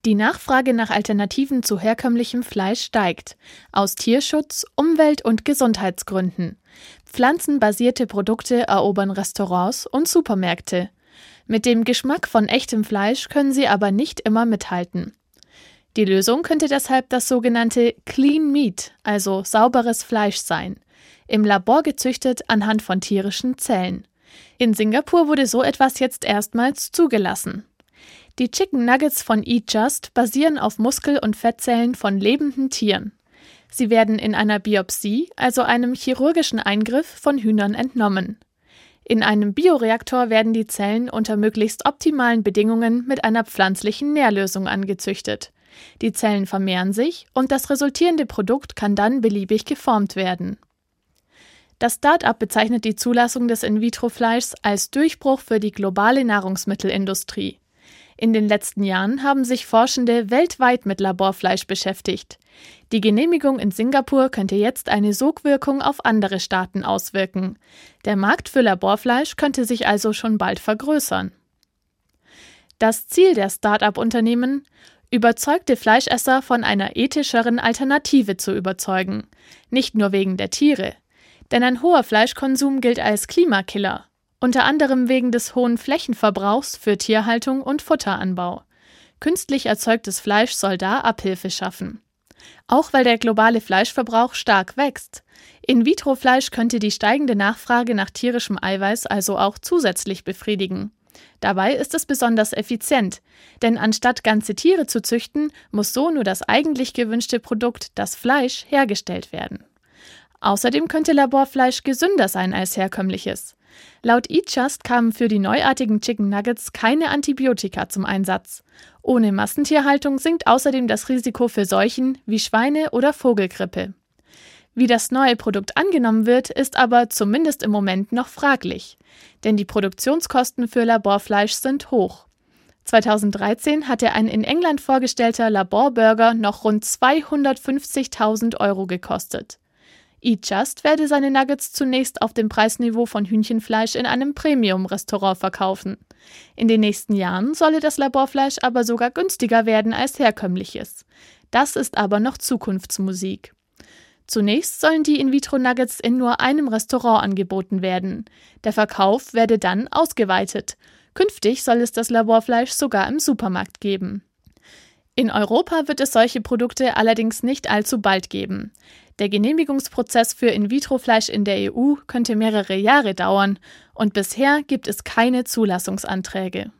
Die Nachfrage nach Alternativen zu herkömmlichem Fleisch steigt, aus Tierschutz-, Umwelt- und Gesundheitsgründen. Pflanzenbasierte Produkte erobern Restaurants und Supermärkte. Mit dem Geschmack von echtem Fleisch können sie aber nicht immer mithalten. Die Lösung könnte deshalb das sogenannte Clean Meat, also sauberes Fleisch sein, im Labor gezüchtet anhand von tierischen Zellen. In Singapur wurde so etwas jetzt erstmals zugelassen. Die Chicken Nuggets von Eat Just basieren auf Muskel- und Fettzellen von lebenden Tieren. Sie werden in einer Biopsie, also einem chirurgischen Eingriff, von Hühnern entnommen. In einem Bioreaktor werden die Zellen unter möglichst optimalen Bedingungen mit einer pflanzlichen Nährlösung angezüchtet. Die Zellen vermehren sich und das resultierende Produkt kann dann beliebig geformt werden. Das Start-up bezeichnet die Zulassung des In-vitro-Fleischs als Durchbruch für die globale Nahrungsmittelindustrie. In den letzten Jahren haben sich Forschende weltweit mit Laborfleisch beschäftigt. Die Genehmigung in Singapur könnte jetzt eine Sogwirkung auf andere Staaten auswirken. Der Markt für Laborfleisch könnte sich also schon bald vergrößern. Das Ziel der Start-up-Unternehmen: überzeugte Fleischesser von einer ethischeren Alternative zu überzeugen. Nicht nur wegen der Tiere. Denn ein hoher Fleischkonsum gilt als Klimakiller. Unter anderem wegen des hohen Flächenverbrauchs für Tierhaltung und Futteranbau. Künstlich erzeugtes Fleisch soll da Abhilfe schaffen. Auch weil der globale Fleischverbrauch stark wächst. In-vitro-Fleisch könnte die steigende Nachfrage nach tierischem Eiweiß also auch zusätzlich befriedigen. Dabei ist es besonders effizient, denn anstatt ganze Tiere zu züchten, muss so nur das eigentlich gewünschte Produkt, das Fleisch, hergestellt werden. Außerdem könnte Laborfleisch gesünder sein als herkömmliches. Laut Eat Just kamen für die neuartigen Chicken Nuggets keine Antibiotika zum Einsatz. Ohne Massentierhaltung sinkt außerdem das Risiko für Seuchen wie Schweine- oder Vogelgrippe. Wie das neue Produkt angenommen wird, ist aber zumindest im Moment noch fraglich. Denn die Produktionskosten für Laborfleisch sind hoch. 2013 hatte ein in England vorgestellter Laborburger noch rund 250.000 € gekostet. Eat Just werde seine Nuggets zunächst auf dem Preisniveau von Hühnchenfleisch in einem Premium-Restaurant verkaufen. In den nächsten Jahren solle das Laborfleisch aber sogar günstiger werden als herkömmliches. Das ist aber noch Zukunftsmusik. Zunächst sollen die In-vitro-Nuggets in nur einem Restaurant angeboten werden. Der Verkauf werde dann ausgeweitet. Künftig soll es das Laborfleisch sogar im Supermarkt geben. In Europa wird es solche Produkte allerdings nicht allzu bald geben. Der Genehmigungsprozess für In-vitro-Fleisch in der EU könnte mehrere Jahre dauern und bisher gibt es keine Zulassungsanträge.